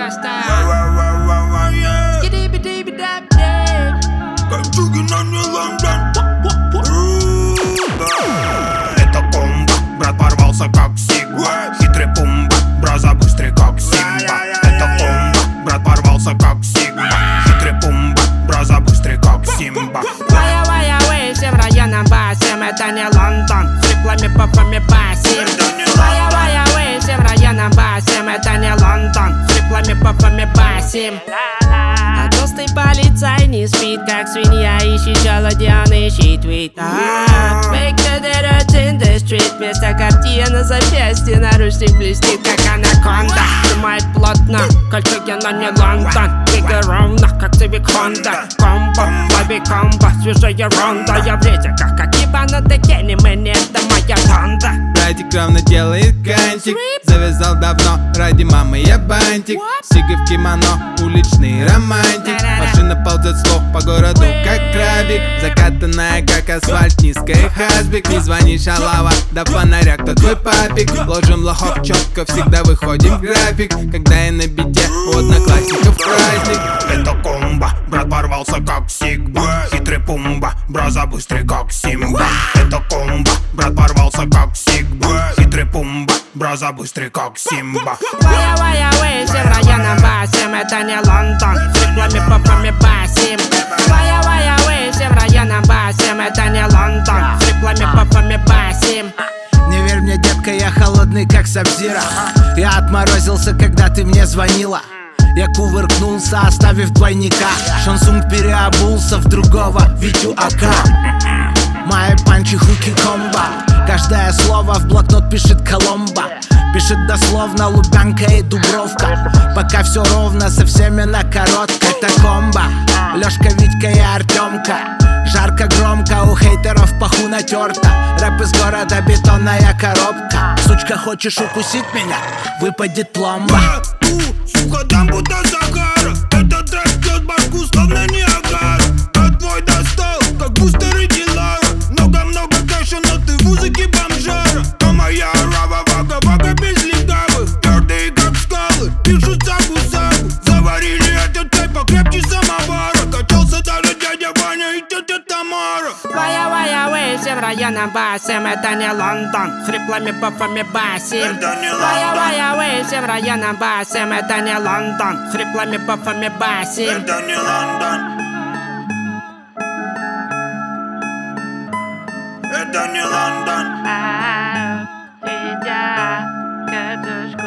Это комбо, брат порвался как Сигма. Хитрый пумба, браза быстрый как Симба. Это комбо, брат порвался как Сигма. Хитрый пумба, браза быстрый как Симба. Вая-вая-вей, всем районам басим. Это не Лондон, с риплами, попами басим. Вая-вая-вей, всем районам басим. Это не Лондон, с риплами, попами басим. А толстый полицай не спит, как свинья, ищет желуди, он ищет твит. Make the dirt in the street. Вместо картье на запястье наручник блестит, как анаконда. Сжимает плотно, кольцо но не Лондон. Двигай ровно, как цивик Хонда. Комбо, баби комбо, свежая ронда. Я в рейсе, как ебанутый Кенни, мне это моя банда. Братик ровно делает кантик. Завязал давно, ради мамы я бантик. Сига в кимоно, уличный романтик. Машина ползет слов по городу, как крабик. Закатанная, как асфальт, низкая хазбик. Не звони, шалава, до фонаря, кто твой папик. Ложим лохов четко, всегда выходим в график. Когда я на бите, у одноклассников праздник. Это комбо, брат порвался как Сигма. Хитрый пумба, браза быстрый как Симба. Это комбо, брат порвался как Сигма. Хитрый пумба, браза быстрый как Симба. Вая-вая-вей, всем районам басим. Это не Лондон, с риплами, попами басим. Вая-вая-вей, всем районам басим. Это не Лондон, с риплами, попами басим. Не верь мне, детка, я холодный, как Сабзира. Я отморозился, когда ты мне звонила. Я кувыркнулся, оставив двойника. Шансунг переобулся в другого Витю АК. Мои панчи, хуки, комбо. Каждое слово в блокнот пишет Коломбо. Пишет дословно Лубянка и Дубровка. Пока все ровно, со всеми на короткой. Это комбо, Лёшка, Витька и Артемка. Жарко, громко, у хейтеров паху натерта. Рэп из города, бетонная коробка. Сучка, хочешь укусить меня? Выпадет пломба. Сука, там будто Сахара. Этот трек бьет башку, словно Ниагара. А твой достал, как бустеры Дилара. Много-много кэша, но ты в музыке бомжара. А моя рава, вага-вага без легавых. Твердые, как скалы, пишут сагу-сагу. Заварили этот чай покрепче самовара. Качался даже дядя Ваня и тетя Тамара. Вая-вая-вей, всем районам басим. Это не Лондон, с риплами, попами басим. Вая-вая-вей, всем районам басим. Это не Лондон, с риплами, попами басим. Это не Лондон. Это не Лондон. Идя, катушку